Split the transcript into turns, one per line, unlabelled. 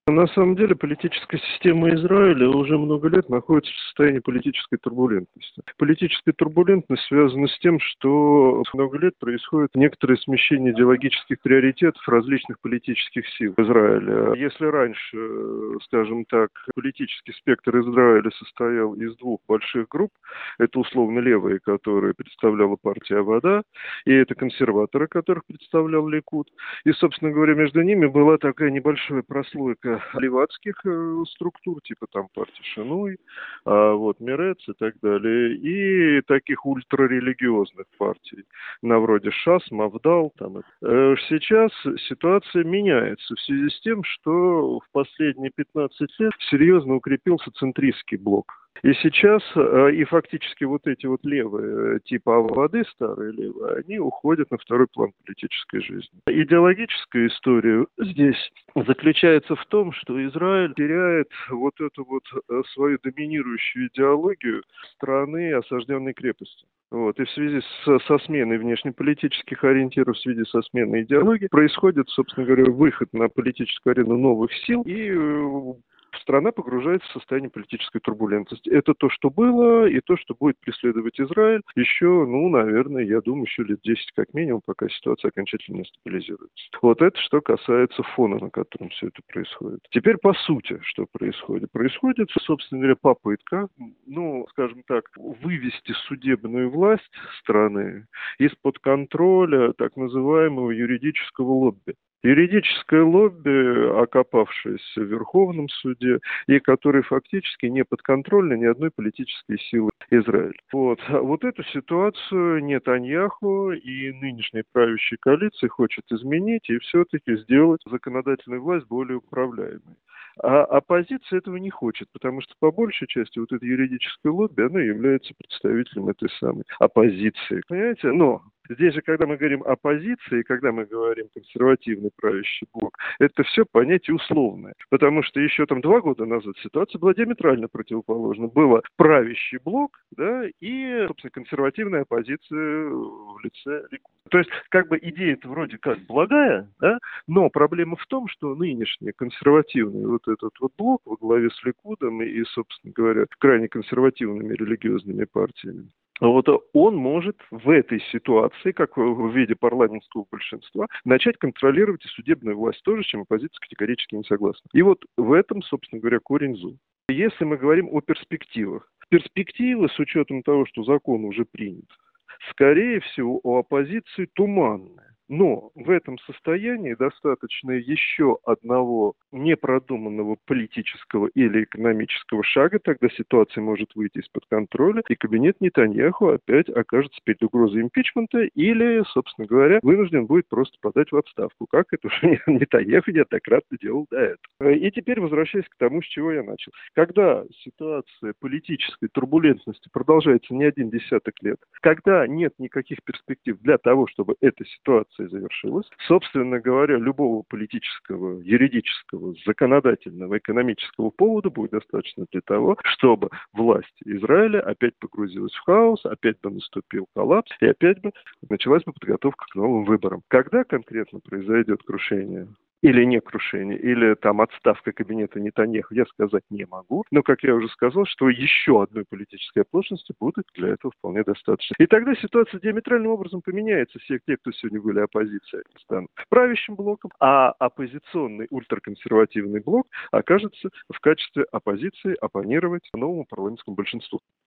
На самом деле политическая система Израиля уже много лет находится в состоянии политической турбулентности. Политическая турбулентность связана с тем, что много лет происходит некоторое смещение идеологических приоритетов различных политических сил Израиля. Если раньше, скажем так, политический спектр Израиля состоял из двух больших групп, это условно левые, которые представляла партия Авода, и это консерваторы, которых представлял Ликуд. И, собственно говоря, между ними была такая небольшая прослойка левацких структур, типа там партии Шинуй, Мерец и так далее, и таких ультрарелигиозных партий, на вроде ШАС, Мавдал. Сейчас ситуация меняется в связи с тем, что в последние 15 лет серьезно укрепился центристский блок. И сейчас, и фактически вот эти вот левые, типа Аввады, старые левые, они уходят на второй план политической жизни. Идеологическая история здесь заключается в том, что Израиль теряет вот эту вот свою доминирующую идеологию страны осажденной крепости. И в связи со сменой внешнеполитических ориентиров, в связи со сменой идеологии, происходит, собственно говоря, выход на политическую арену новых сил, и страна погружается в состояние политической турбулентности. Это то, что было, и то, что будет преследовать Израиль еще, наверное, я думаю, еще лет 10 как минимум, пока ситуация окончательно не стабилизируется. Вот это что касается фона, на котором все это происходит. Теперь по сути, что происходит? Происходит, собственно говоря, попытка, скажем так, вывести судебную власть страны из-под контроля так называемого юридического лобби. Юридическое лобби, окопавшееся в Верховном суде, и которое фактически не подконтрольно ни одной политической силы Израиля. Вот эту ситуацию Нетаньяху и нынешняя правящая коалиция хочет изменить и все-таки сделать законодательную власть более управляемой. А оппозиция этого не хочет, потому что по большей части вот это юридическое лобби, оно является представителем этой самой оппозиции. Понимаете? Но здесь же, когда мы говорим оппозиции, когда мы говорим консервативный правящий блок, это все понятие условное. Потому что еще 2 года назад ситуация была диаметрально противоположна. Был правящий блок, да, и, собственно, консервативная оппозиция в лице Ликуда. То есть, идея-то вроде как благая, да, но проблема в том, что нынешний консервативный вот этот вот блок во главе с Ликудом и, собственно говоря, крайне консервативными религиозными партиями, он может в этой ситуации, как в виде парламентского большинства, начать контролировать и судебную власть тоже, с чем оппозиция категорически не согласна. И вот в этом, собственно говоря, корень зла. Если мы говорим о перспективах. Перспективы, с учетом того, что закон уже принят, скорее всего, у оппозиции туманные. Но в этом состоянии достаточно еще одного непродуманного политического или экономического шага, тогда ситуация может выйти из-под контроля, и кабинет Нетаньяху опять окажется перед угрозой импичмента или, собственно говоря, вынужден будет просто подать в отставку, как это уже Нетаньяху неоднократно делал до этого. И теперь возвращаясь к тому, с чего я начал. Когда ситуация политической турбулентности продолжается не один десяток лет, когда нет никаких перспектив для того, чтобы эта ситуация завершилась. Собственно говоря, любого политического, юридического, законодательного, экономического повода будет достаточно для того, чтобы власть Израиля опять погрузилась в хаос, опять бы наступил коллапс, и опять бы началась бы подготовка к новым выборам. Когда конкретно произойдет крушение? Или не крушение, или отставка кабинета Нетаньяху, я сказать не могу. Но, как я уже сказал, что еще одной политической оплошности будет для этого вполне достаточно. И тогда ситуация диаметральным образом поменяется. Все те, кто сегодня были оппозицией, станут правящим блоком, а оппозиционный ультраконсервативный блок окажется в качестве оппозиции оппонировать новому парламентскому большинству.